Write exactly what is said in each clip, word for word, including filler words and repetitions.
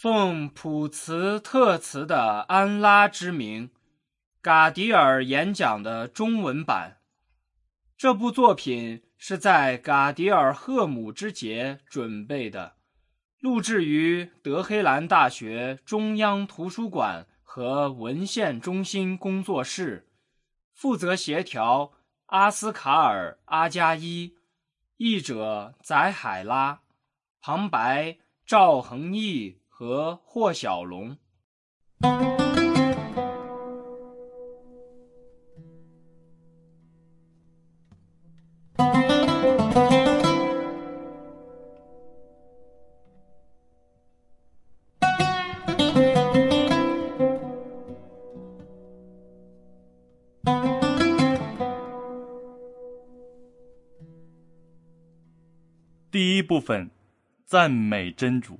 奉普茨特茨的安拉之名，嘎迪尔演讲的中文版。这部作品是在嘎迪尔赫姆之节准备的，录制于德黑兰大学中央图书馆和文献中心工作室，负责协调阿斯卡尔·阿加伊，译者翟海拉，旁白赵恒毅和霍小龙。 第一部分，赞美真主。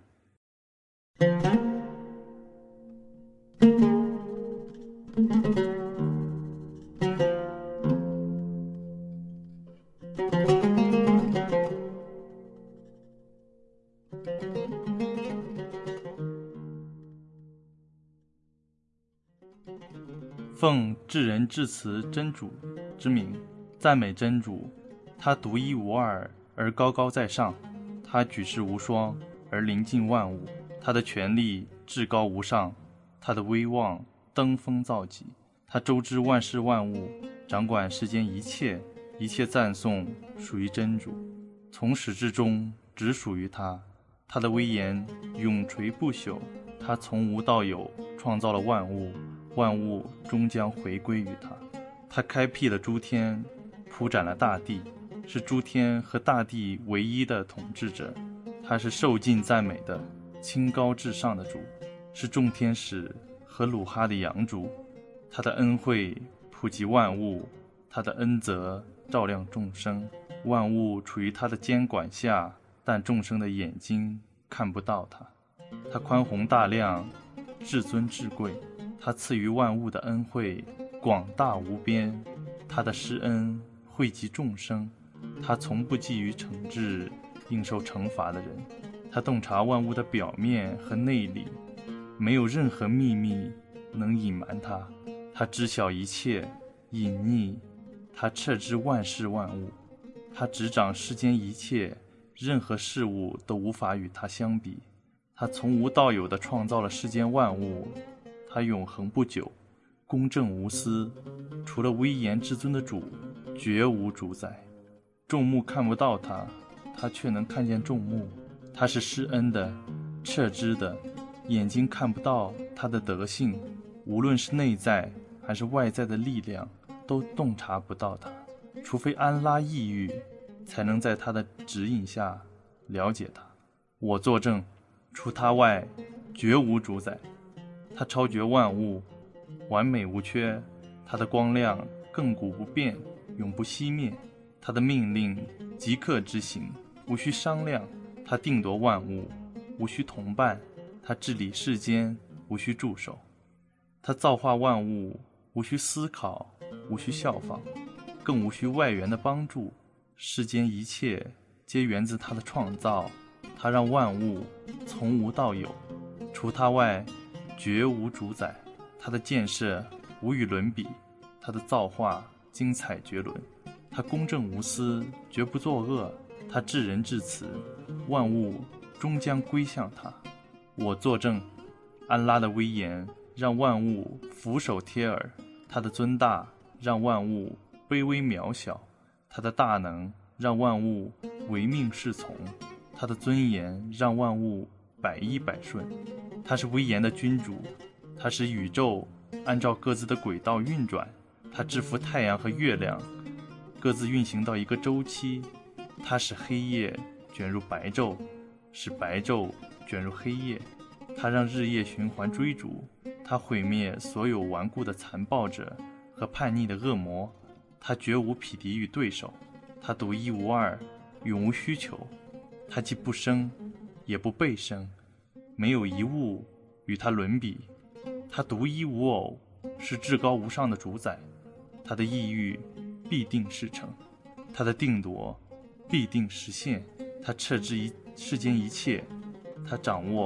奉至仁至慈真主之名，赞美真主。他独一无二而高高在上，他举世无双而临近万物，他的权力至高无上，他的威望登峰造极，他周知万事万物，掌管世间一切，一切赞颂属于真主，从始至终只属于他。他的威严永垂不朽，他从无到有创造了万物，万物终将回归于他。他开辟了诸天，铺展了大地，是诸天和大地唯一的统治者。他是受尽赞美的清高至上的主，是众天使和鲁哈的养主。他的恩惠普及万物，他的恩泽照亮众生，万物处于他的监管下，但众生的眼睛看不到他。他宽宏大量，至尊至贵，他赐予万物的恩惠广大无边，他的施恩惠及众生，他从不觊觎惩治应受惩罚的人，他洞察万物的表面和内里，没有任何秘密能隐瞒他，他知晓一切隐匿，他彻知万事万物，他执掌世间一切，任何事物都无法与他相比。他从无到有地创造了世间万物，他永恒不朽，公正无私，除了威严至尊的主，绝无主宰。众目看不到他，他却能看见众目。他是施恩的，彻知的，眼睛看不到他的德性，无论是内在还是外在的力量，都洞察不到他，除非安拉抑郁，才能在他的指引下了解他。我作证，除他外绝无主宰。他超绝万物，完美无缺，他的光亮亘古不变，永不熄灭，他的命令即刻执行，无需商量，他定夺万物，无需同伴，他治理世间，无需助手，他造化万物，无需思考，无需效仿，更无需外援的帮助。世间一切皆源自他的创造，他让万物从无到有，除他外绝无主宰。他的建设无与伦比，他的造化精彩绝伦，他公正无私，绝不作恶，他至仁至慈，万物终将归向他。我作证，安拉的威严让万物俯首帖耳，他的尊大让万物卑微渺小，他的大能让万物唯命是从，他的尊严让万物百依百顺。他是威严的君主，他使宇宙按照各自的轨道运转，他制服太阳和月亮，各自运行到一个周期。他使黑夜卷入白昼，使白昼卷入黑夜，他让日夜循环追逐，他毁灭所有顽固的残暴者和叛逆的恶魔，他绝无匹敌与对手，他独一无二，永无需求，他既不生也不被生，没有一物与他伦比，他独一无偶，是至高无上的主宰，他的意欲必定事成，他的定夺必定实现，他彻知一世间一切，他掌握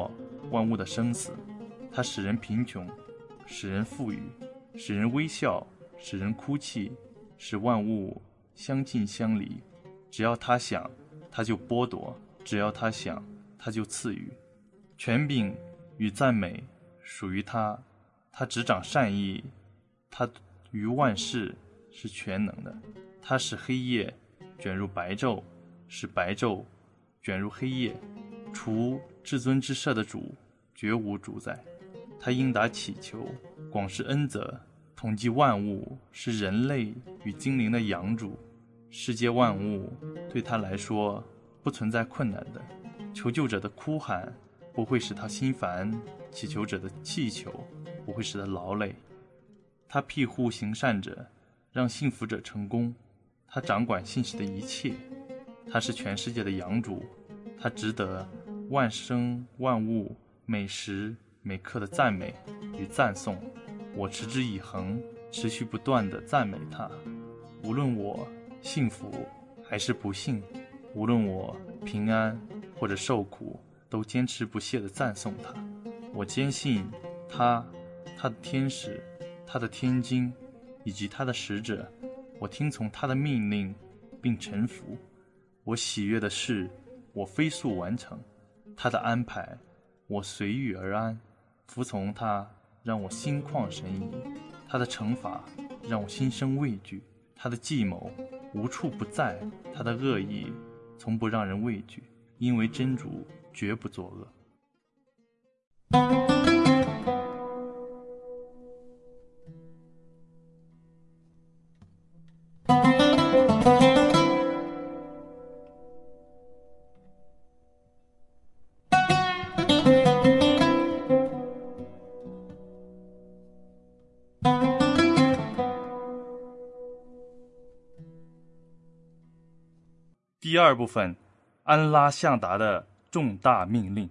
万物的生死，它使人贫穷，使人富裕，使人微笑，使人哭泣，使万物相近相离。只要他想，他就剥夺；只要他想，他就赐予。权柄与赞美属于他，他执掌善意，他于万事是全能的。他使黑夜卷入白昼，使白昼卷入黑夜。除至尊之赦的主，绝无主宰。他应答祈求，广施恩泽，统计万物，是人类与精灵的养主。世界万物对他来说不存在困难的，求救者的哭喊不会使他心烦，祈求者的祈求不会使他劳累。他庇护行善者，让幸福者成功。他掌管信实的一切，他是全世界的养主，他值得万生万物每时每刻的赞美与赞颂。我持之以恒，持续不断地赞美他。无论我幸福还是不幸，无论我平安或者受苦，都坚持不懈地赞颂他。我坚信他、他的天使、他的天经以及他的使者，我听从他的命令并臣服。我喜悦的事，我飞速完成；他的安排，我随遇而安。服从他，让我心旷神怡；他的惩罚，让我心生畏惧；他的计谋无处不在，他的恶意从不让人畏惧，因为真主绝不作恶。第二部分，安拉向达的重大命令。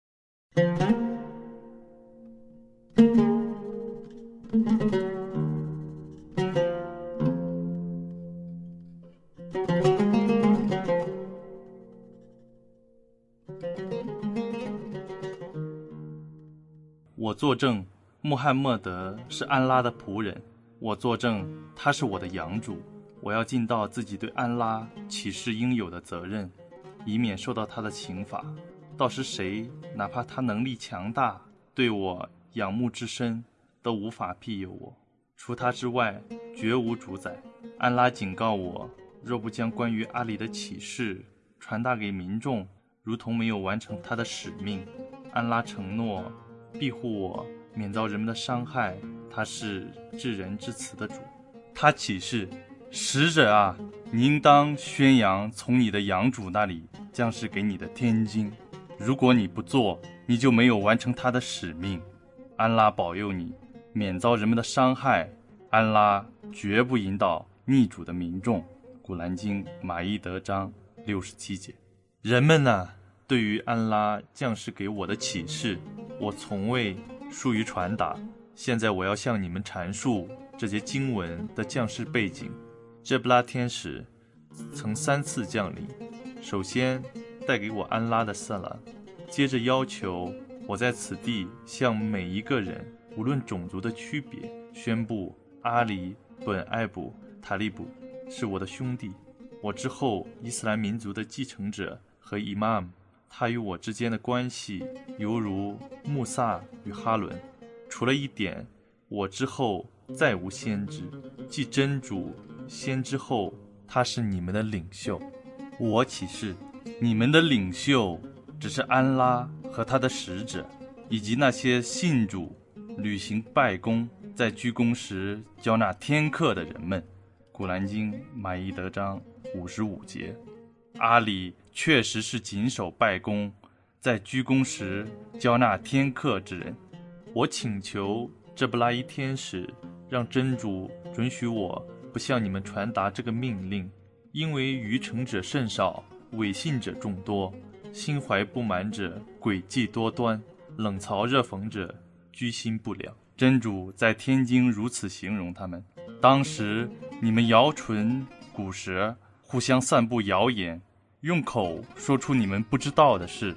我作证，穆罕默德是安拉的仆人。我作证，他是我的养主。我要尽到自己对安拉启示应有的责任，以免受到他的刑罚。到时谁哪怕他能力强大，对我仰慕之深，都无法庇佑我。除他之外，绝无主宰。安拉警告我，若不将关于阿里的启示传达给民众，如同没有完成他的使命。安拉承诺庇护我，免遭人们的伤害。他是至仁至慈的主。他启示，使者啊，你应当宣扬从你的养主那里将是给你的天经。如果你不做，你就没有完成他的使命。安拉保佑你，免遭人们的伤害。安拉绝不引导逆主的民众。古兰经马伊德章六十七节。人们啊，对于安拉降世给我的启示，我从未疏于传达。现在我要向你们阐述这节经文的降世背景。这布拉天使曾三次降临，首先带给我安拉的色朗，接着要求我在此地向每一个人，无论种族的区别，宣布阿里本艾卜塔利卜是我的兄弟，我之后伊斯兰民族的继承者和伊玛目，他与我之间的关系犹如穆萨与哈伦。除了一点，我之后再无先知，继真主先知后，他是你们的领袖。我启示，你们的领袖只是安拉和他的使者，以及那些信主、履行拜功，在居功时交纳天课的人们。古兰经马伊德章五十五节。阿里确实是谨守拜功，在居功时交纳天课之人。我请求这布拉伊天使，让真主准许我不向你们传达这个命令，因为愚诚者甚少，伪信者众多，心怀不满者诡计多端，冷嘲热讽者居心不良。真主在天经如此形容他们：当时你们摇唇鼓舌，互相散布谣言，用口说出你们不知道的事。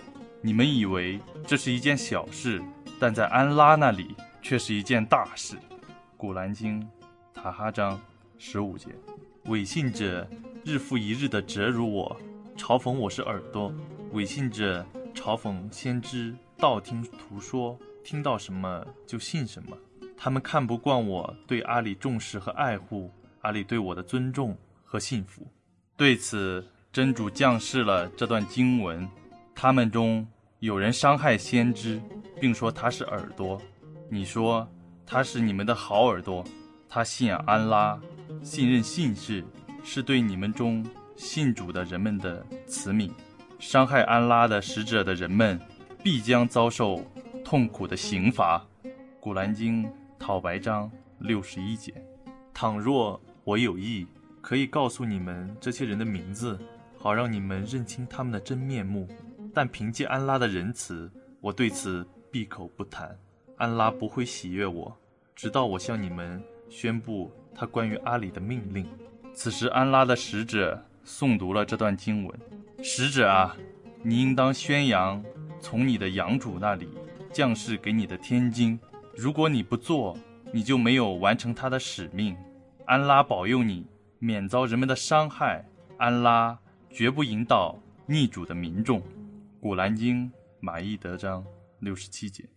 你们以为这是一件小事，但在安拉那里却是一件大事。古兰经塔哈章十五节，伪信者日复一日地折辱我，嘲讽我是耳朵。伪信者嘲讽先知道听途说，听到什么就信什么。他们看不惯我对阿里重视和爱护，阿里对我的尊重和信服。对此，真主降示了这段经文。他们中有人伤害先知，并说他是耳朵。你说他是你们的好耳朵，他信仰安拉，信任信士，是对你们中信主的人们的慈悯。伤害安拉的使者的人们必将遭受痛苦的刑罚。古兰经讨白章六十一节。倘若我有意，可以告诉你们这些人的名字，好让你们认清他们的真面目，但凭借安拉的仁慈，我对此闭口不谈。安拉不会喜悦我，直到我向你们宣布他关于阿里的命令。此时安拉的使者诵读了这段经文。使者啊，你应当宣扬从你的养主那里降世给你的天经，如果你不做，你就没有完成他的使命。安拉保佑你免遭人们的伤害，安拉绝不引导逆主的民众。古兰经马义德章六十七节。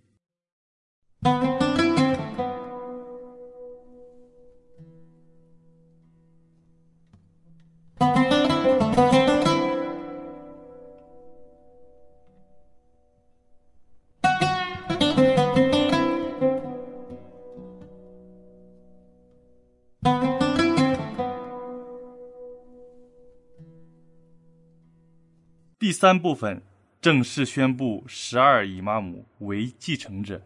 第三部分正式宣布十二以妈姆为继承者。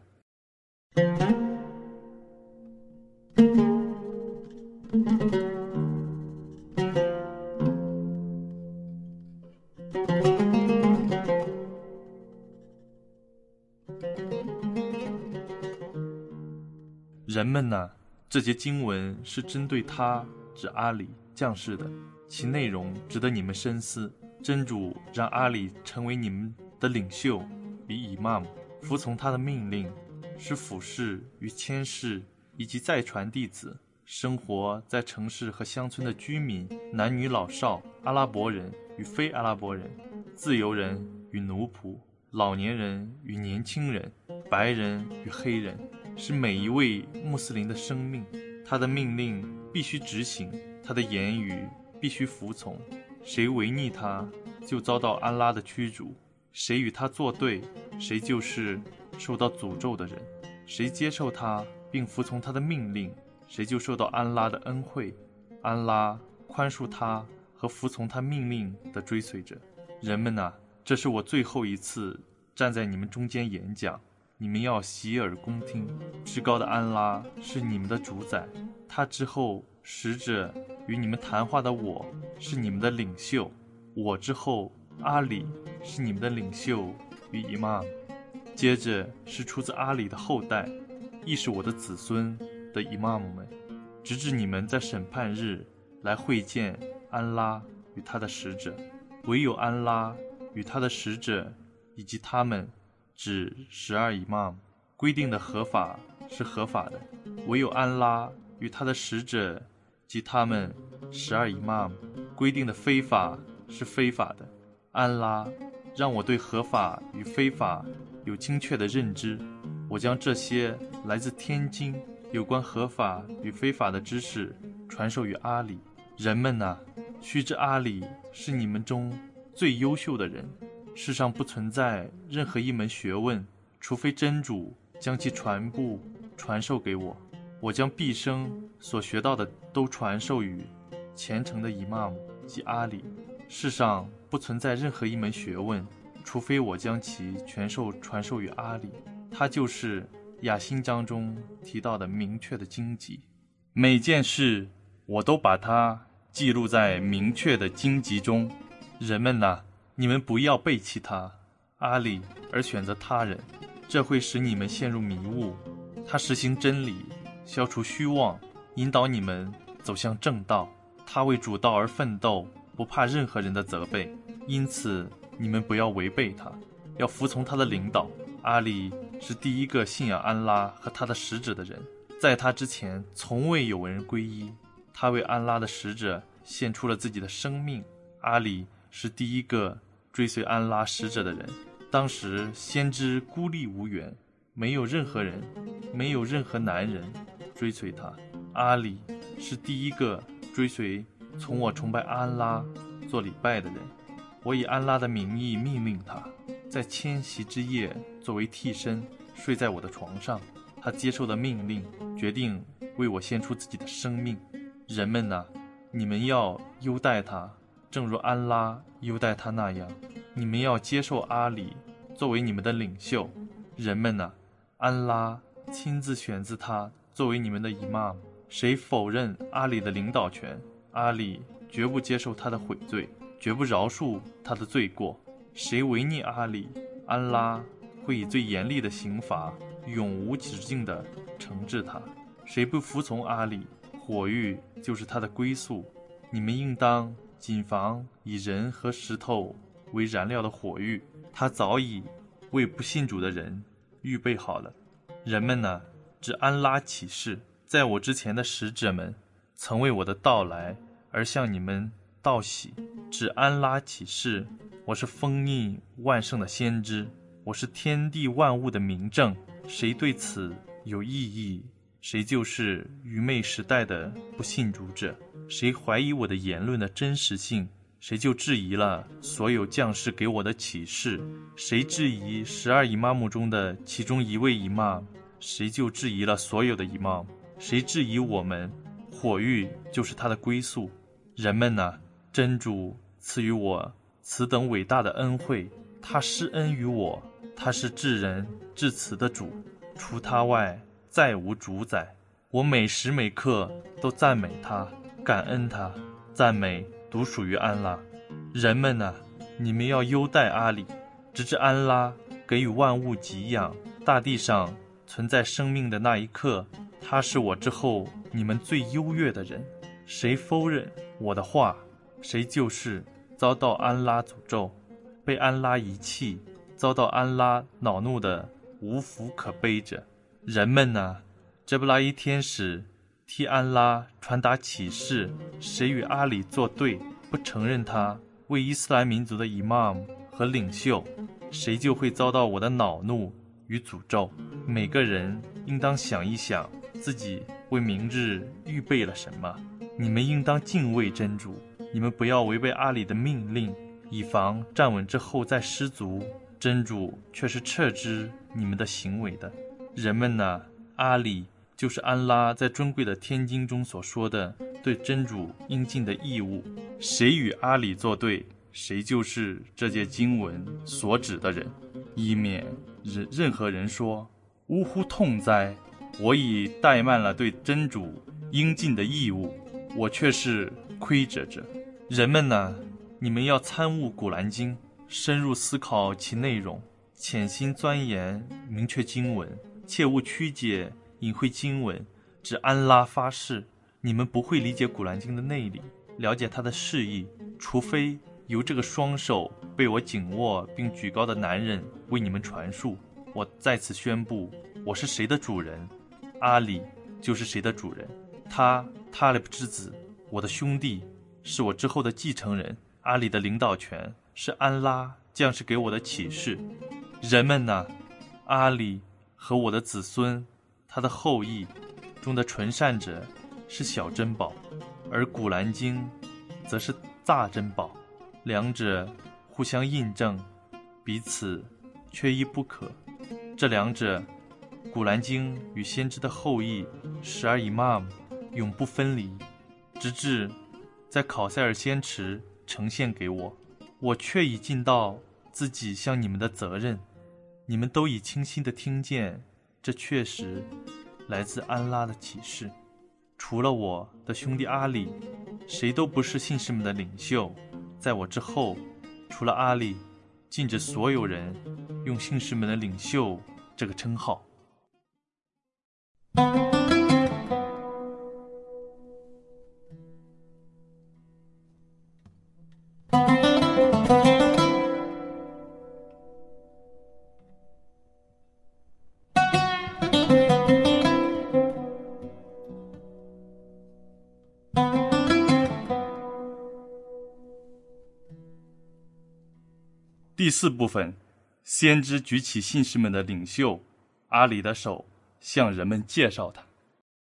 人们呢，这节经文是针对他指阿里降世的，其内容值得你们深思。真主让阿里成为你们的领袖与以妈姆，服从他的命令，是俯视与谦氏以及再传弟子，生活在城市和乡村的居民，男女老少，阿拉伯人与非阿拉伯人，自由人与奴仆，老年人与年轻人，白人与黑人，是每一位穆斯林的生命。他的命令必须执行，他的言语必须服从。谁违逆他，就遭到安拉的驱逐；谁与他作对，谁就是受到诅咒的人；谁接受他并服从他的命令，谁就受到安拉的恩惠。安拉宽恕他和服从他命令的追随者。人们啊，这是我最后一次站在你们中间演讲，你们要洗耳恭听。至高的安拉是你们的主宰，他之后使者与你们谈话的我是你们的领袖，我之后阿里是你们的领袖与伊玛目，接着是出自阿里的后代，亦是我的子孙的伊玛目们，直至你们在审判日来会见安拉与他的使者。唯有安拉与他的使者以及他们指十二伊玛目规定的合法是合法的，唯有安拉与他的使者及他们十二伊玛目规定的非法是非法的。安拉让我对合法与非法有精确的认知，我将这些来自天经有关合法与非法的知识传授于阿里。人们哪，须知阿里是你们中最优秀的人，世上不存在任何一门学问，除非真主将其全部传授给我。我将毕生所学到的都传授于虔诚的伊玛目及阿里。世上不存在任何一门学问，除非我将其全授传授于阿里。他就是雅辛章中提到的明确的经籍，每件事我都把它记录在明确的经籍中。人们哪，你们不要背弃他阿里而选择他人，这会使你们陷入迷雾。他实行真理，消除虚妄，引导你们走向正道。他为主道而奋斗，不怕任何人的责备，因此你们不要违背他。 要服从他的领导。阿里是第一个信仰安拉和他的使者的人，在他之前从未有人皈依，他为安拉的使者献出了自己的生命。阿里是第一个追随安拉使者的人，当时先知孤立无援，没有任何人，没有任何男人追随他。阿里是第一个追随从我崇拜安拉做礼拜的人，我以安拉的名义命令他，在迁徙之夜作为替身睡在我的床上。他接受的命令，决定为我献出自己的生命。人们哪，你们要优待他，正如安拉优待他那样。你们要接受阿里作为你们的领袖。人们哪，安拉亲自选自他作为你们的伊玛目。谁否认阿里的领导权，阿里绝不接受他的悔罪，绝不饶恕他的罪过。谁违逆阿里，安拉会以最严厉的刑罚永无止境地惩治他。谁不服从阿里，火狱就是他的归宿。你们应当谨防以人和石头为燃料的火狱，他早已为不信主的人预备好了。人们呢，指安拉起誓，在我之前的使者们曾为我的到来而向你们道喜。指安拉起誓，我是丰溢万圣的先知，我是天地万物的明证。谁对此有异议，谁就是愚昧时代的不信主者。谁怀疑我的言论的真实性，谁就质疑了所有将士给我的启示。谁质疑十二伊玛目中的其中一位伊玛，谁就质疑了所有的伊玛。谁质疑我们，火狱就是他的归宿。人们哪，真主赐予我此等伟大的恩惠，他施恩于我，他是至仁至慈的主，除他外再无主宰。我每时每刻都赞美他，感恩他，赞美独属于安拉。人们哪，你们要优待阿里，直至安拉给予万物给养，大地上存在生命的那一刻，他是我之后你们最优越的人。谁否认我的话，谁就是遭到安拉诅咒，被安拉遗弃，遭到安拉恼怒的无福可背着。人们哪，这布拉伊天使替安拉传达启示，谁与阿里作对，不承认他为伊斯兰民族的伊玛目和领袖，谁就会遭到我的恼怒与诅咒。每个人应当想一想自己为明日预备了什么。你们应当敬畏真主，你们不要违背阿里的命令，以防站稳之后再失足。真主却是撤知你们的行为的。人们哪，阿里就是安拉在尊贵的天经中所说的对真主应尽的义务。谁与阿里作对，谁就是这节经文所指的人，以免任任何人说呜呼痛哉，我已怠慢了对真主应尽的义务，我却是亏折着。人们呢，你们要参悟古兰经，深入思考其内容，潜心钻研明确经文，切勿曲解隐晦经文。指安拉发誓，你们不会理解古兰经的内里，了解它的释义，除非由这个双手被我紧握并举高的男人为你们传述。我在此宣布，我是谁的主人，阿里就是谁的主人。他塔利布之子，我的兄弟，是我之后的继承人。阿里的领导权是安拉降世给我的启示。人们哪，阿里和我的子孙，他的后裔中的纯善者是小珍宝，而古兰经则是大珍宝，两者互相印证，彼此缺一不可。这两者，古兰经与先知的后裔十二伊玛目永不分离，直至在考塞尔先池呈现给我。我却已尽到自己向你们的责任，你们都已清晰地听见，这确实来自安拉的启示。除了我的兄弟阿里，谁都不是信士们的领袖。在我之后，除了阿里，禁止所有人用信士们的领袖这个称号。 第四部分，先知举起信士们的领袖阿里的手，向人们介绍他。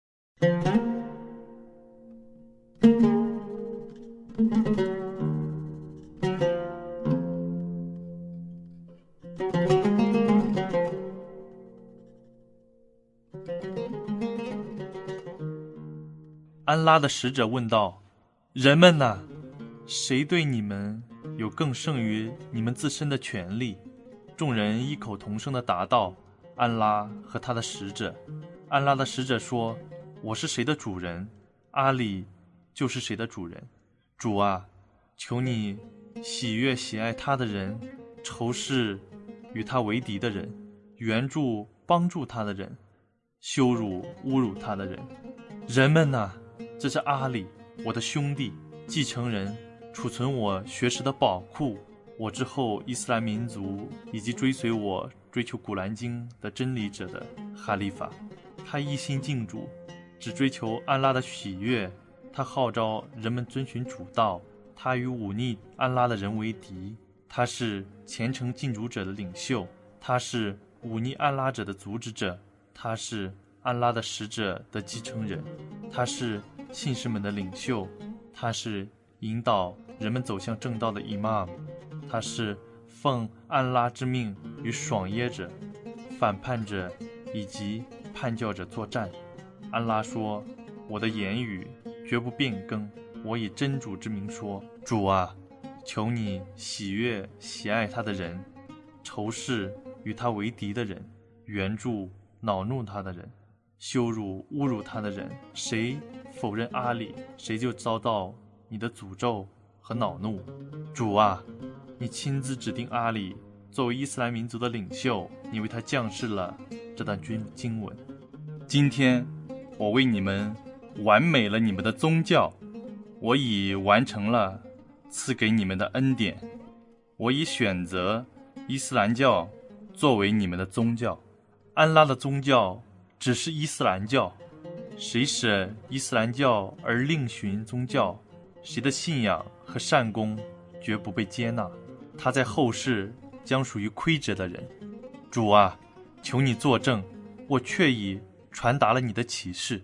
安拉的使者问道：人们哪，谁对你们有更胜于你们自身的权利？众人异口同声地答道：安拉和他的使者。安拉的使者说：我是谁的主人，阿里就是谁的主人。主啊，求你喜悦喜爱他的人，仇视与他为敌的人，援助帮助他的人，羞辱侮辱他的人。人们哪，这是阿里，我的兄弟，继承人，储存我学识的宝库，我之后伊斯兰民族以及追随我追求古兰经的真理者的哈利法。他一心敬主，只追求安拉的喜悦，他号召人们遵循主道，他与忤逆安拉的人为敌，他是虔诚敬主者的领袖，他是忤逆安拉者的阻止者，他是安拉的使者的继承人，他是信士们的领袖，他是引导人们走向正道的伊玛目，他是奉安拉之命与爽约者、反叛者以及叛教者作战。安拉说：我的言语绝不变更，我以真主之名说，主啊，求你喜悦喜爱他的人，仇视与他为敌的人，援助恼怒他的人，羞辱侮辱他的人。谁否认阿里，谁就遭到你的诅咒和恼怒。主啊，你亲自指定阿里作为伊斯兰民族的领袖，你为他降示了这段经文。今天我为你们完美了你们的宗教，我已完成了赐给你们的恩典，我已选择伊斯兰教作为你们的宗教。安拉的宗教只是伊斯兰教，谁使伊斯兰教而另寻宗教，谁的信仰和善功绝不被接纳，他在后世将属于亏折的人。主啊，求你作证，我确已传达了你的启示。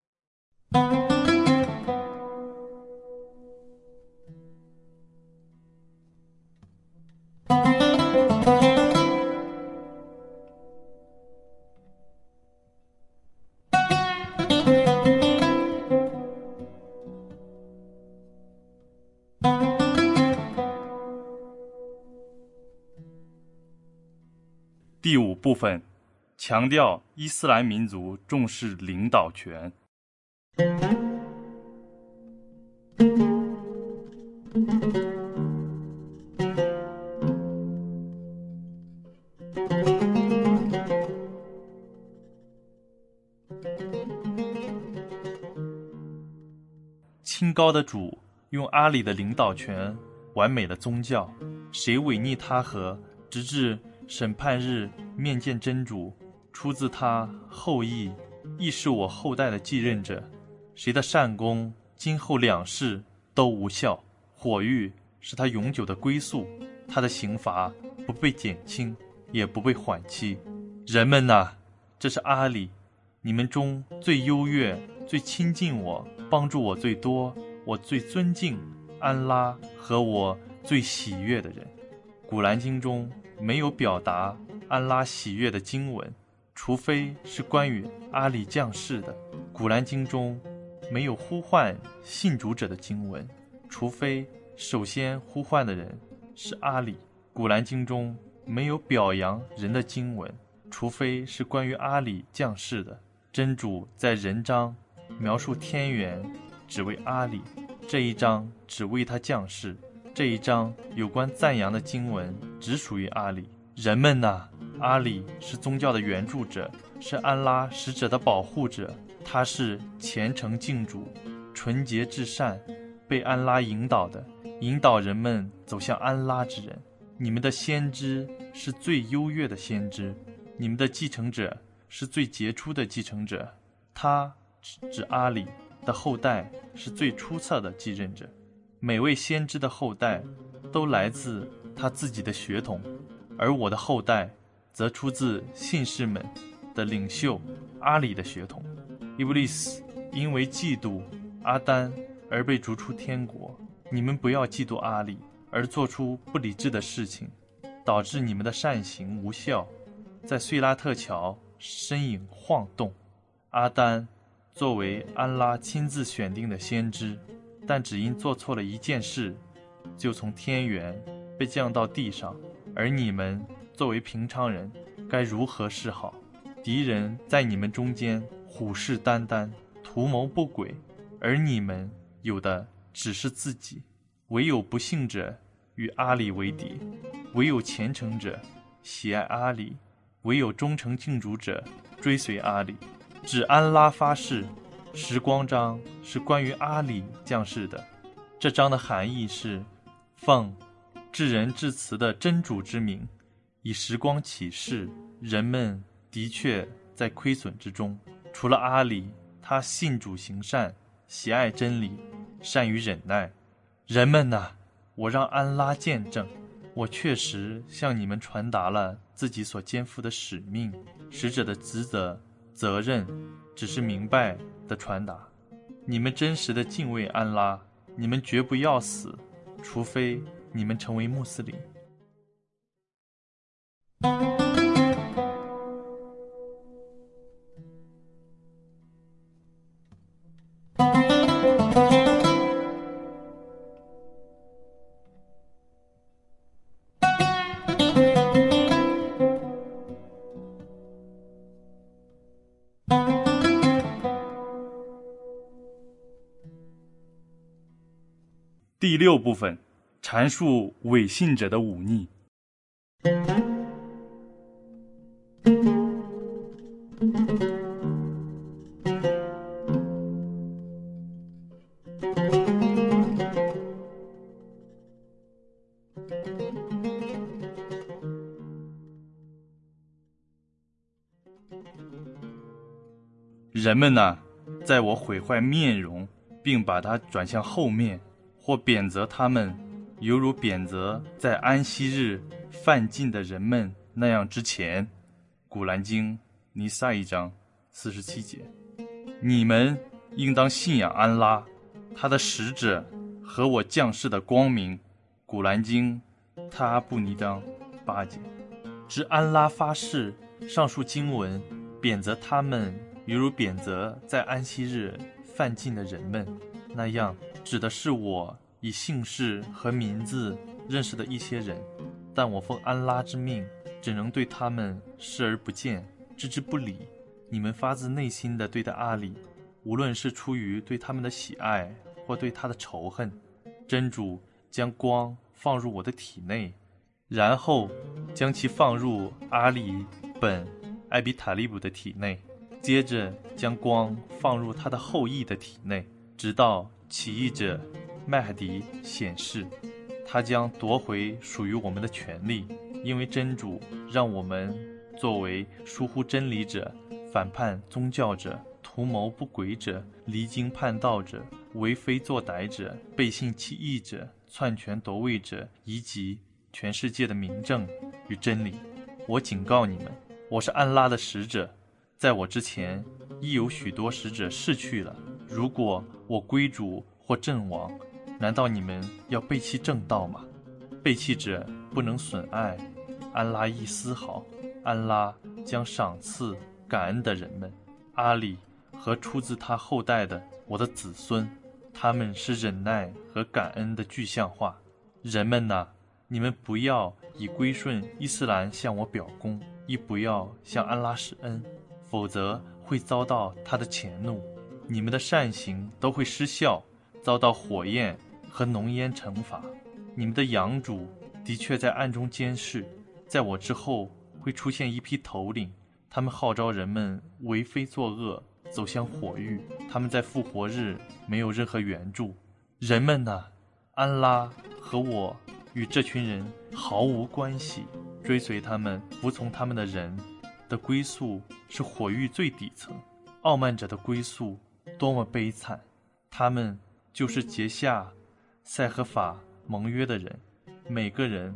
第五部分，强调伊斯兰民族重视领导权。清高的主用阿里的领导权完美了宗教，谁违逆他和直至审判日面见真主，出自他后裔，亦是我后代的继任者，谁的善功今后两世都无效，火狱是他永久的归宿，他的刑罚不被减轻也不被缓期。人们哪，这是阿里，你们中最优越最亲近我帮助我最多我最尊敬安拉和我最喜悦的人。古兰经中没有表达安拉喜悦的经文，除非是关于阿里降世的。古兰经中没有呼唤信主者的经文，除非首先呼唤的人是阿里。古兰经中没有表扬人的经文，除非是关于阿里降世的。真主在人章描述天元只为阿里，这一章只为他降世，这一章有关赞扬的经文只属于阿里。人们哪，阿里是宗教的援助者，是安拉使者的保护者，他是虔诚敬主、纯洁至善、被安拉引导的，引导人们走向安拉之人。你们的先知是最优越的先知，你们的继承者是最杰出的继承者，他指阿里的后代是最出色的继任者。每位先知的后代都来自他自己的血统，而我的后代则出自信士们的领袖阿里的血统。伊布利斯因为嫉妒阿丹而被逐出天国，你们不要嫉妒阿里而做出不理智的事情，导致你们的善行无效，在碎拉特桥身影晃动。阿丹作为安拉亲自选定的先知，但只因做错了一件事，就从天元被降到地上，而你们作为平常人该如何是好？敌人在你们中间虎视眈眈，图谋不轨，而你们有的只是自己。唯有不幸者与阿里为敌，唯有虔诚者喜爱阿里，唯有忠诚敬主者追随阿里。指安拉发誓，时光章是关于阿里降世的。这章的含义是奉至仁至慈的真主之名，以时光启示人们的确在亏损之中。除了阿里，他信主行善，喜爱真理，善于忍耐。人们哪，我让安拉见证，我确实向你们传达了自己所肩负的使命。使者的职责责任只是明白的传达。你们真实的敬畏安拉，你们绝不要死，除非你们成为穆斯林。第六部分，阐述伪信者的忤逆。人们呢，在我毁坏面容，并把它转向后面，或贬责他们，犹如贬责在安息日犯禁的人们那样之前。古兰经尼撒一章四十七节，你们应当信仰安拉，他的使者和我降世的光明。古兰经他阿布尼章八节，指安拉发誓，上述经文贬责他们，犹如贬责在安息日犯禁的人们那样，指的是我以姓氏和名字认识的一些人，但我奉安拉之命，只能对他们视而不见，置之不理。你们发自内心地对待阿里，无论是出于对他们的喜爱或对他的仇恨。真主将光放入我的体内，然后将其放入阿里本艾比塔利卜的体内，接着将光放入他的后裔的体内，直到起义者麦哈迪显示。他将夺回属于我们的权利，因为真主让我们作为疏忽真理者、反叛宗教者、图谋不轨者、离经叛道者、为非作歹者、背信弃义者、篡权夺位者，以及全世界的明证与真理。我警告你们，我是安拉的使者，在我之前亦有许多使者逝去了。如果我归主或阵亡，难道你们要背弃正道吗？背弃者不能损爱安拉一丝毫，安拉将赏赐感恩的人们。阿里和出自他后代的我的子孙，他们是忍耐和感恩的具象化。人们哪，你们不要以归顺伊斯兰向我表功，亦不要向安拉施恩，否则会遭到他的谴怒，你们的善行都会失效，遭到火焰和浓烟惩罚。你们的养主的确在暗中监视，在我之后会出现一批头领，他们号召人们为非作恶，走向火狱。他们在复活日没有任何援助。人们哪，安拉和我与这群人毫无关系，追随他们、服从他们的人的归宿是火狱最底层。傲慢者的归宿多么悲惨，他们就是结下赛和法盟约的人，每个人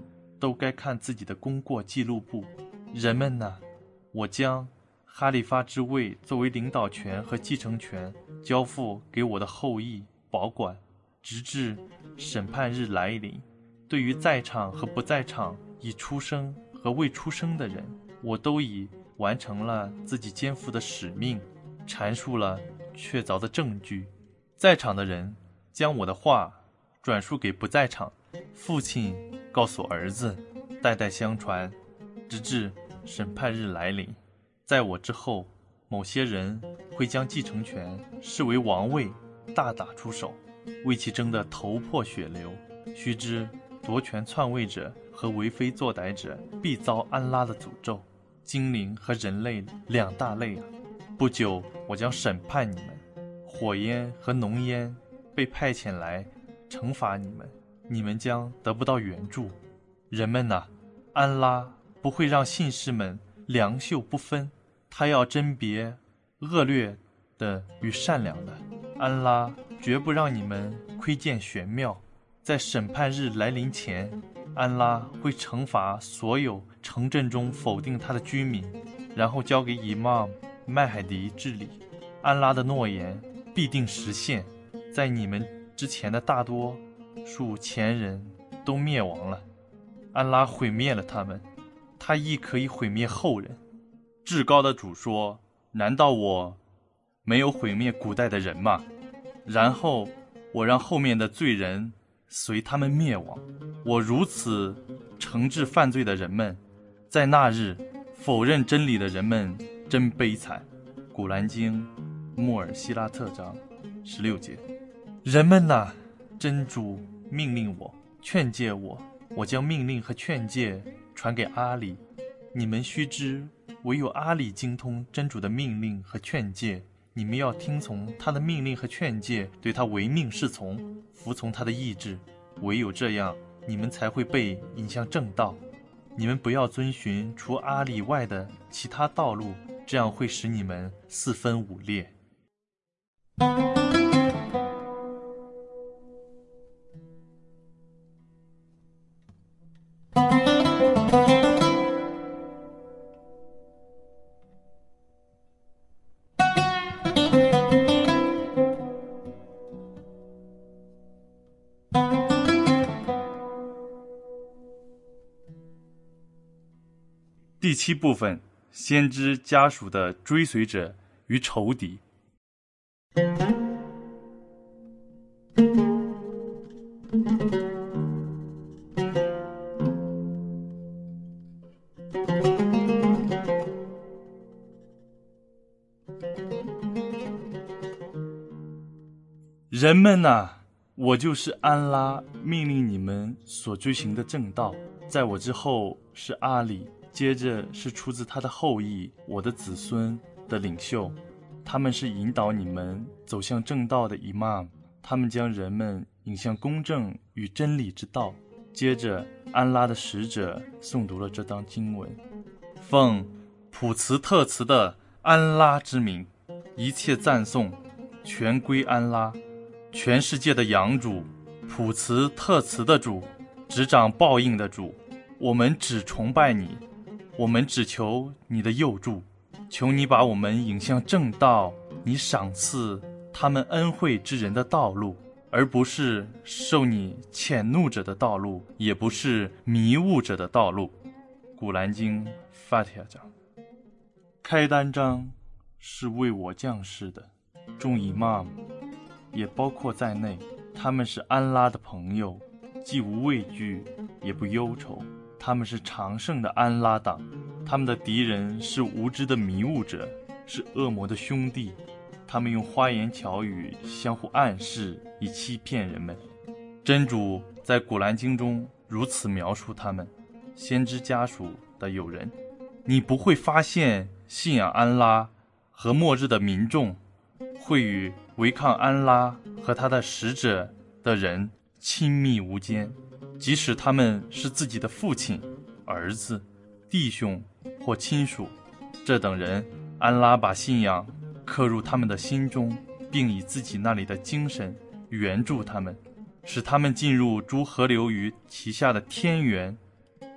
都该看自己的功过记录簿。人们呐，我将哈里发之位作为领导权和继承权交付给我的后裔保管，直至审判日来临。对于在场和不在场，已出生和未出生的人，我都已完成了自己肩负的使命，阐述了确凿的证据。在场的人将我的话转述给不在场，父亲告诉儿子，代代相传，直至审判日来临。在我之后，某些人会将继承权视为王位，大打出手，为其争得头破血流。须知夺权篡位者和为非作歹者必遭安拉的诅咒，精灵和人类两大类啊！不久我将审判你们，火焰和浓烟被派遣来惩罚你们，你们将得不到援助。人们呐，安拉不会让信士们良莠不分，他要甄别恶劣的与善良的。安拉绝不让你们窥见玄妙。在审判日来临前，安拉会惩罚所有城镇中否定他的居民，然后交给伊玛目麦海迪治理。安拉的诺言必定实现，在你们之前的大多数前人都灭亡了，安拉毁灭了他们，他亦可以毁灭后人。至高的主说，难道我没有毁灭古代的人吗？然后我让后面的罪人随他们灭亡。我如此惩治犯罪的人们，在那日否认真理的人们真悲惨。古兰经穆尔希拉特章十六节。人们呐，真主命令我，劝诫我，我将命令和劝诫传给阿里。你们须知，唯有阿里精通真主的命令和劝诫，你们要听从他的命令和劝诫，对他唯命是从，服从他的意志。唯有这样，你们才会被引向正道。你们不要遵循除阿里外的其他道路，这样会使你们四分五裂。第七部分，先知家属的追随者与仇敌。人们呐、啊，我就是安拉命令你们所追寻的正道，在我之后是阿里，接着是出自他的后裔，我的子孙的领袖，他们是引导你们走向正道的伊玛目，他们将人们引向公正与真理之道。接着安拉的使者诵读了这章经文，奉普慈特慈的安拉之名，一切赞颂全归安拉，全世界的养主，普慈特慈的主，执掌报应的主。我们只崇拜你，我们只求你的佑助，求你把我们引向正道，你赏赐他们恩惠之人的道路，而不是受你谴怒者的道路，也不是迷雾者的道路。古兰经法提亚章。开单章是为我降世的，众伊玛目也包括在内，他们是安拉的朋友，既无畏惧也不忧愁，他们是常胜的安拉党，他们的敌人是无知的迷雾者，是恶魔的兄弟，他们用花言巧语相互暗示，以欺骗人们。真主在古兰经中如此描述他们。先知家属的友人，你不会发现信仰安拉和末日的民众会与违抗安拉和他的使者的人亲密无间，即使他们是自己的父亲、儿子、弟兄或亲属。这等人，安拉把信仰刻入他们的心中，并以自己那里的精神援助他们，使他们进入诸河流与其下的天园。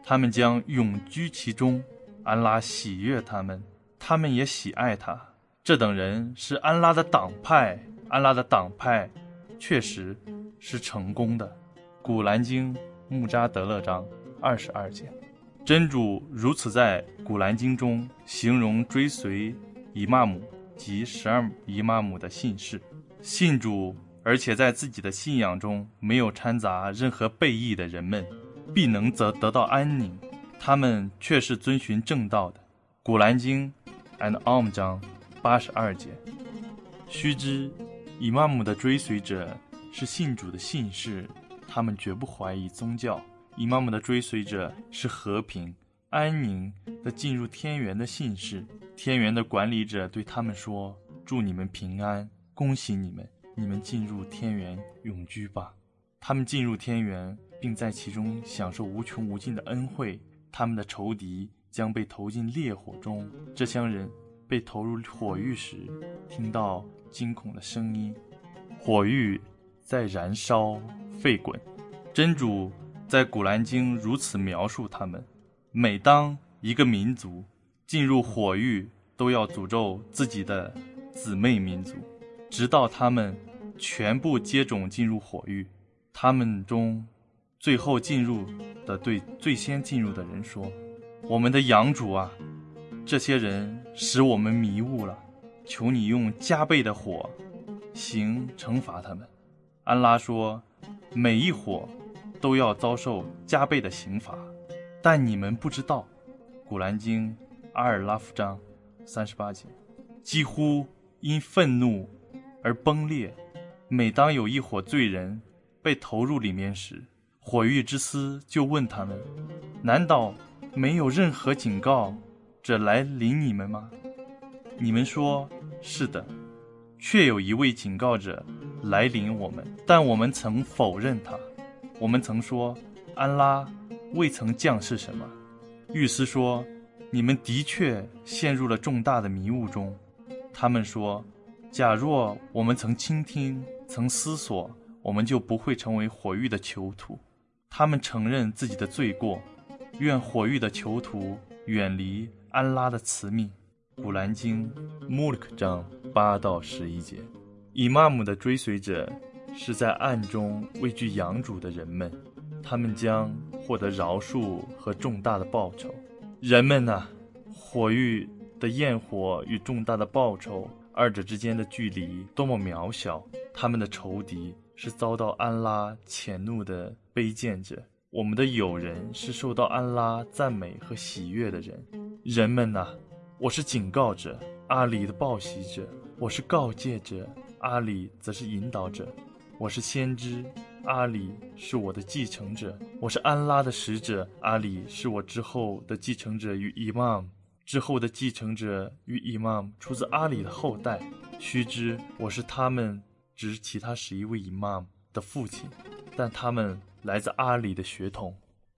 他们将永居其中。安拉喜悦他们，他们也喜爱他。这等人是安拉的党派，安拉的党派确实是成功的。古兰经穆扎德勒章二十二节。真主如此在古兰经中形容追随伊玛目及十二伊玛目的信士，信主而且在自己的信仰中没有掺杂任何悖逆的人们，必能得得到安宁。他们却是遵循正道的。古兰经 An'am 章八十二节。须知伊玛目的追随者是信主的信士，他们绝不怀疑宗教。伊玛目的追随者是和平安宁的进入天园的信士，天园的管理者对他们说：祝你们平安，恭喜你们，你们进入天园永居吧。他们进入天园，并在其中享受无穷无尽的恩惠。他们的仇敌将被投进烈火中，这乡人被投入火狱时，听到惊恐的声音，火狱在燃烧沸滚。真主在古兰经如此描述他们：每当一个民族进入火狱，都要诅咒自己的姊妹民族，直到他们全部接种进入火狱。他们中最后进入的对最先进入的人说：我们的养主啊，这些人使我们迷雾了，求你用加倍的火行惩罚他们。安拉说：每一火都要遭受加倍的刑罚，但你们不知道。古兰经阿尔拉夫章三十八节。几乎因愤怒而崩裂，每当有一伙罪人被投入里面时，火狱之司就问他们：难道没有任何警告者来临你们吗？你们说：是的，确有一位警告者来临我们，但我们曾否认他。我们曾说：安拉未曾降示什么。狱司说：你们的确陷入了重大的迷雾中。他们说：假若我们曾倾听，曾思索，我们就不会成为火狱的囚徒。他们承认自己的罪过，愿火狱的囚徒远离安拉的慈悯。古兰经穆勒克章八到十一节。伊玛目的追随者是在暗中畏惧养主的人们，他们将获得饶恕和重大的报酬。人们啊，火狱的焰火与重大的报酬，二者之间的距离多么渺小！他们的仇敌是遭到安拉谴怒的卑贱者，我们的友人是受到安拉赞美和喜悦的人。人们啊，我是警告者，阿里的报喜者；我是告诫者，阿里则是引导者；我是先知，阿里是我的继承者；我是安拉的使者，阿里是我之后的继承者与伊玛目，之后的继承者与伊玛目出自阿里的后代。须知我是他们只其他十一位伊玛目的父亲，但他们来自阿里的血统。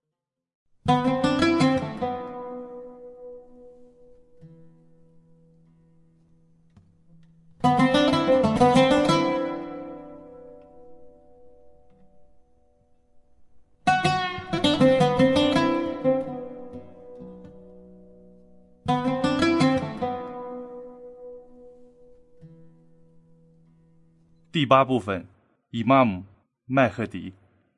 第八部分，伊玛目麦赫迪。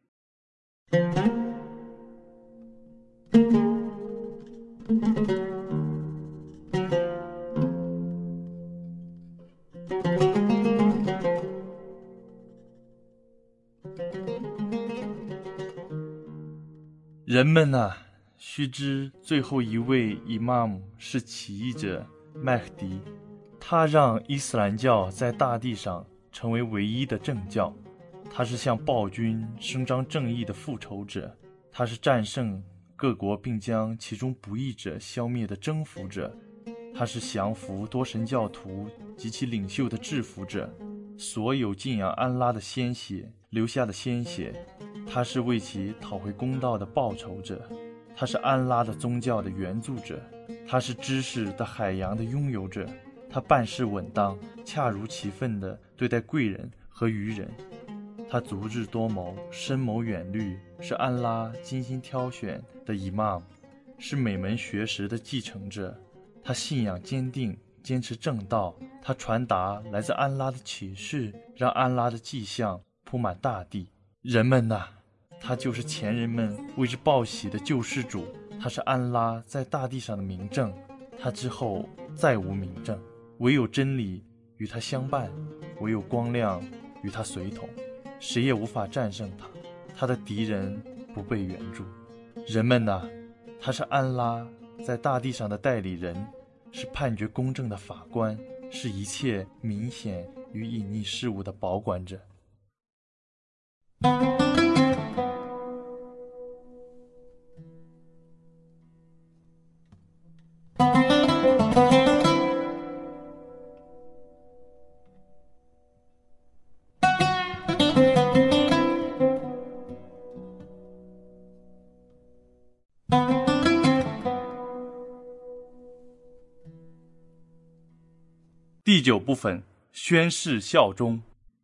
人们啊，须知最后一位伊玛目是起义者麦赫迪，他让伊斯兰教在大地上成为唯一的正教。他是向暴君伸张正义的复仇者，他是战胜各国并将其中不义者消灭的征服者，他是降服多神教徒及其领袖的制服者。所有敬仰安拉的鲜血留下的鲜血，他是为其讨回公道的报仇者，他是安拉的宗教的援助者，他是知识的海洋的拥有者，他办事稳当，恰如其分地对待贵人和愚人。 他足智多谋，深谋远虑，是安拉精心挑选的伊玛目，是每门学识的继承者。他信仰坚定，坚持正道，他传达来自安拉的启示，让安拉的迹象铺满大地。人们呐、啊，他就是前人们为之报喜的救世主，他是安拉在大地上的明证，他之后再无明证，唯有真理与他相伴，唯有光亮与他随同，谁也无法战胜他，他的敌人不被援助。人们呐、啊，他是安拉在大地上的代理人，是判决公正的法官，是一切明显与隐匿事物的保管者。第九部分，宣誓效忠。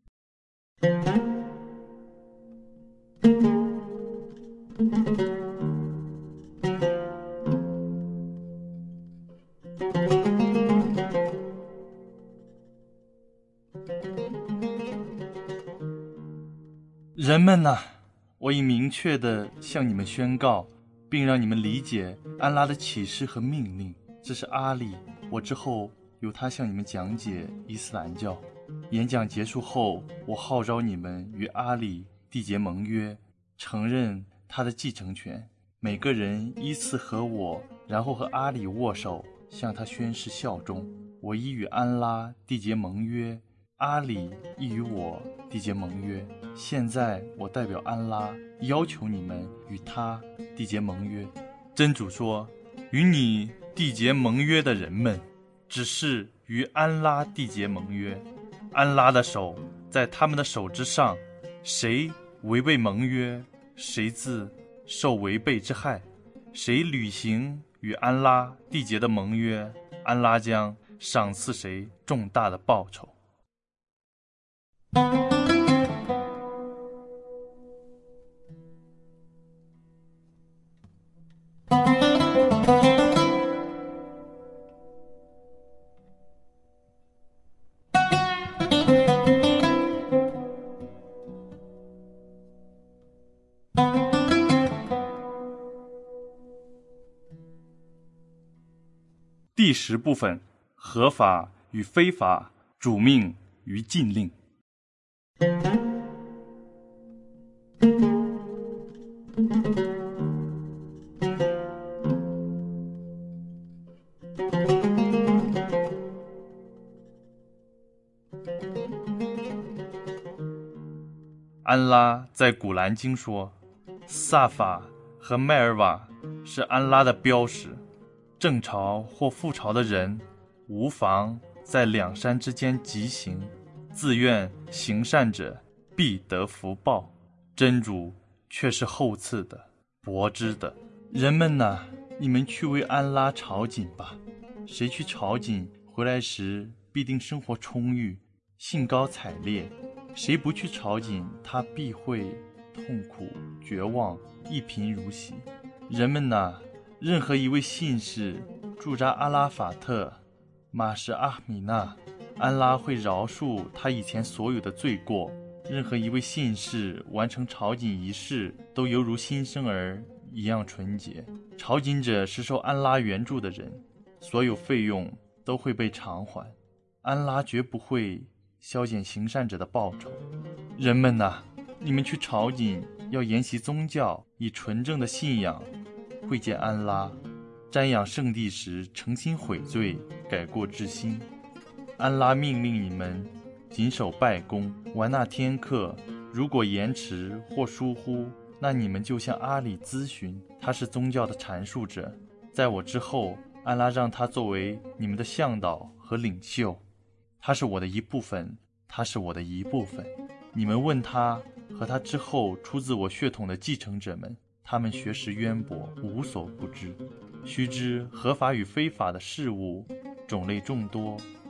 人们呐、啊，我已明确地向你们宣告，并让你们理解安拉的启示和命令。这是阿里，我之后由他向你们讲解伊斯兰教。演讲结束后，我号召你们与阿里缔结盟约，承认他的继承权。每个人依次和我，然后和阿里握手，向他宣誓效忠。我已与安拉缔结盟约，阿里亦与我缔结盟约。现在我代表安拉要求你们与他缔结盟约。真主说，与你缔结盟约的人们，只是与安拉缔结盟约，安拉的手在他们的手之上，谁违背盟约，谁自受违背之害。谁履行与安拉缔结的盟约，安拉将赏赐谁重大的报酬。第十部分，合法与非法，主命与禁令。安拉在古兰经说，萨法和迈尔瓦是安拉的标识，正朝或覆朝的人无妨在两山之间疾行，自愿行善者必得福报，真主却是厚赐的，薄知的。人们呐、啊，你们去为安拉朝觐吧，谁去朝觐回来时必定生活充裕，兴高采烈，谁不去朝觐，他必会痛苦绝望，一贫如洗。人们呐、啊，任何一位信士驻扎阿拉法特、马什阿米纳，安拉会饶恕他以前所有的罪过。任何一位信士完成朝觐仪式，都犹如新生儿一样纯洁。朝觐者是受安拉援助的人，所有费用都会被偿还，安拉绝不会削减行善者的报酬。人们呐、啊，你们去朝觐，要沿袭宗教，以纯正的信仰会见安拉，瞻仰圣地时诚心悔罪，改过自新。安拉命令你们谨守拜功，玩纳天课，如果延迟或疏忽，那你们就向阿里咨询，他是宗教的阐述者。在我之后，安拉让他作为你们的向导和领袖，他是我的一部分，他是我的一部分。你们问他和他之后出自我血统的继承者们，他们学识渊博，无所不知。须知合法与非法的事物种类众多，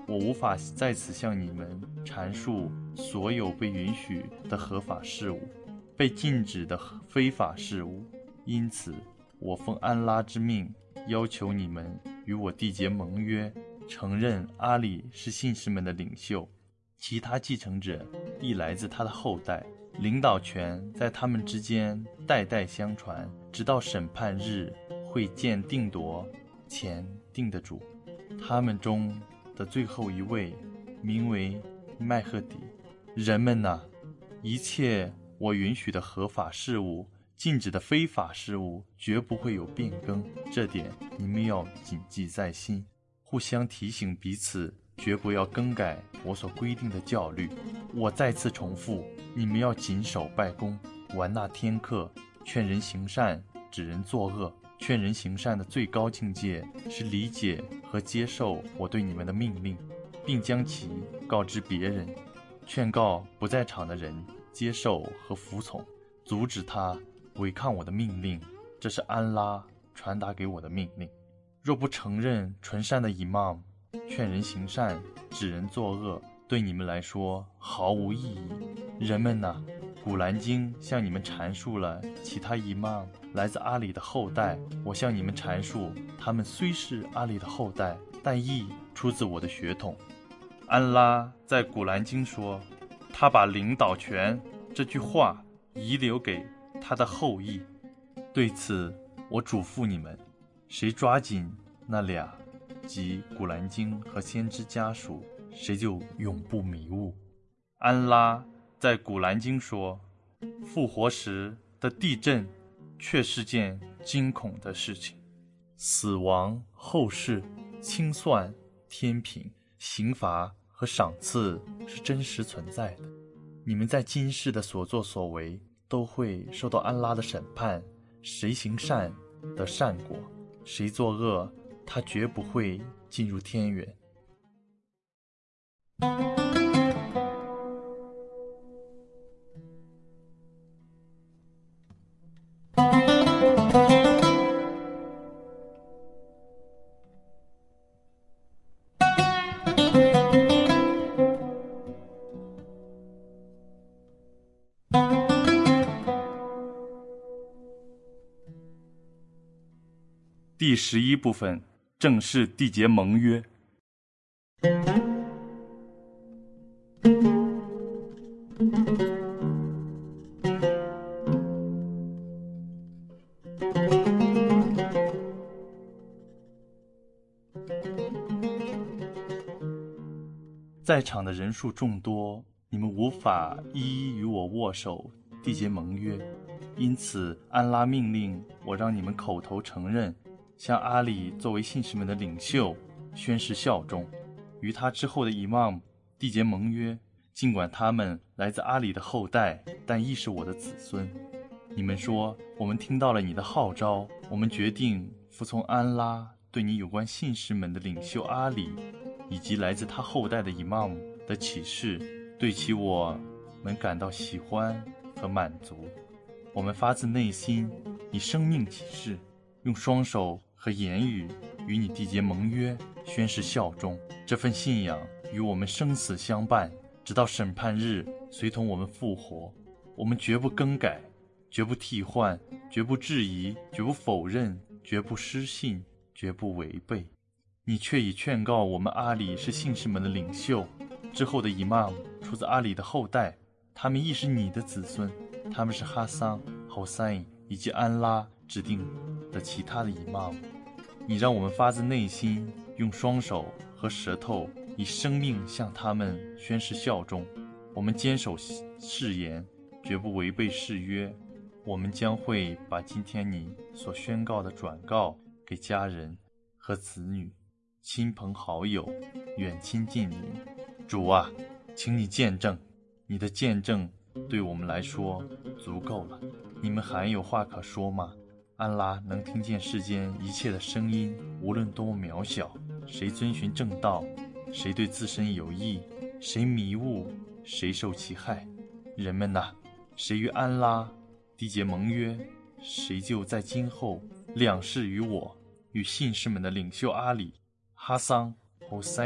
我无法在此向你们阐述所有被允许的合法事物，被禁止的非法事物，因此我奉安拉之命，要求你们与我缔结盟约，承认阿里是信士们的领袖，其他继承者亦来自他的后代，领导权在他们之间代代相传，直到审判日会见定夺前定的主。他们中的最后一位名为麦赫底。人们哪，一切我允许的合法事物，禁止的非法事物，绝不会有变更，这点你们要谨记在心，互相提醒彼此，绝不要更改我所规定的教律。我再次重复，你们要谨守拜功，玩纳天课，劝人行善，指人作恶。劝人行善的最高境界是理解和接受我对你们的命令，并将其告知别人，劝告不在场的人接受和服从，阻止他违抗我的命令，这是安拉传达给我的命令。若不承认纯善的伊玛目，劝人行善，指人作恶，对你们来说毫无意义。人们哪，古兰经向你们阐述了其他伊玛目来自阿里的后代，我向你们阐述，他们虽是阿里的后代，但亦出自我的血统。安拉在古兰经说，他把领导权这句话遗留给他的后裔。对此，我嘱咐你们，谁抓紧那俩，即古兰经和先知家属，谁就永不迷雾。安拉在古兰经说，复活时的地震却是件惊恐的事情，死亡、后世、清算、天平、刑罚和赏赐是真实存在的。你们在今世的所作所为都会受到安拉的审判，谁行善得善果，谁作恶，他绝不会进入天园。第十一部分，正式缔结盟约。在场的人数众多，你们无法一一与我握手缔结盟约，因此安拉命令我让你们口头承认，向阿里作为信士们的领袖宣誓效忠，与他之后的伊玛目缔结盟约，尽管他们来自阿里的后代，但亦是我的子孙。你们说，我们听到了你的号召，我们决定服从安拉对你有关信士们的领袖阿里以及来自他后代的伊玛目的启示，对其我们感到喜欢和满足。我们发自内心以生命起誓，用双手和言语与你缔结盟约，宣誓效忠。这份信仰与我们生死相伴，直到审判日随同我们复活。我们绝不更改，绝不替换，绝不质疑，绝不否认，绝不失信，绝不违背。你却已劝告我们阿里是信士们的领袖，之后的伊玛目出自阿里的后代，他们亦是你的子孙，他们是哈桑、侯赛因以及安拉指定的其他的伊玛目。你让我们发自内心用双手和舌头以生命向他们宣誓效忠。我们坚守誓言，绝不违背誓约。我们将会把今天你所宣告的转告给家人和子女、亲朋好友、远亲近邻。主啊，请你见证，你的见证对我们来说足够了。你们还有话可说吗？安拉能听见世间一切的声音，无论多么渺小。谁遵循正道，谁对自身有益，谁迷雾，谁受其害。人们哪，谁与安拉缔结盟约，谁就在今后亮示于我，与信士们的领袖阿里、哈桑、侯赛因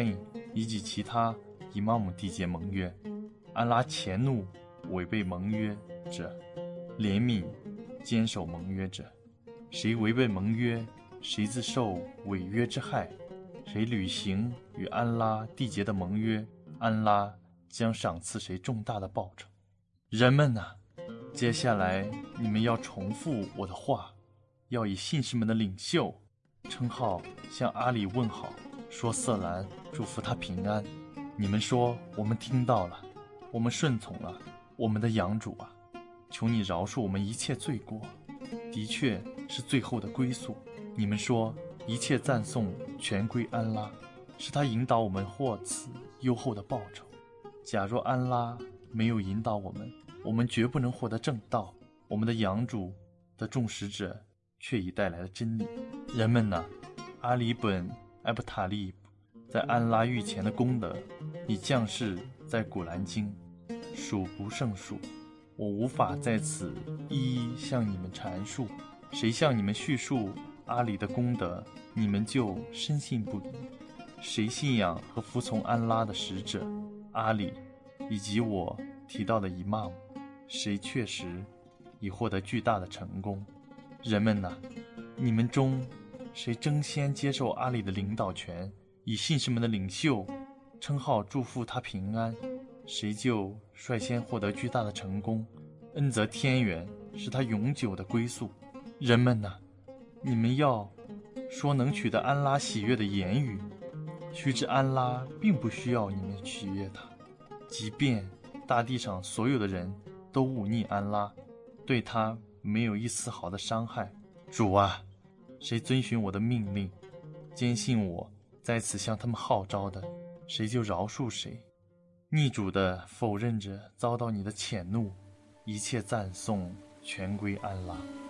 以及其他伊玛目缔结盟约。安拉迁怒违背盟约者，怜悯坚守盟约者。谁违背盟约，谁自受违约之害。谁履行与安拉缔结的盟约，安拉将赏赐谁重大的报酬。人们啊，接下来你们要重复我的话，要以信士们的领袖称号向阿里问好，说色兰祝福他平安。你们说，我们听到了，我们顺从了，我们的养主啊，求你饶恕我们一切罪过，的确是最后的归宿。你们说，一切赞颂全归安拉，是他引导我们获此优厚的报酬。假若安拉没有引导我们，我们绝不能获得正道。我们的养主的众使者却已带来了真理。人们呐，阿里本艾布塔利在安拉御前的功德，你将士在古兰经数不胜数，我无法在此一一向你们阐述。谁向你们叙述阿里的功德，你们就深信不疑。谁信仰和服从安拉的使者阿里以及我提到的伊玛目，谁确实已获得巨大的成功。人们呐，你们中谁争先接受阿里的领导权，以信士们的领袖称号祝福他平安，谁就率先获得巨大的成功。恩泽天远是他永久的归宿。人们呐，你们要说能取得安拉喜悦的言语，须知安拉并不需要你们取悦他。即便大地上所有的人都忤逆安拉，对他没有一丝毫的伤害。主啊，谁遵循我的命令，坚信我在此向他们号召的，谁就饶恕谁。逆主的否认者遭到你的谴怒，一切赞颂全归安拉。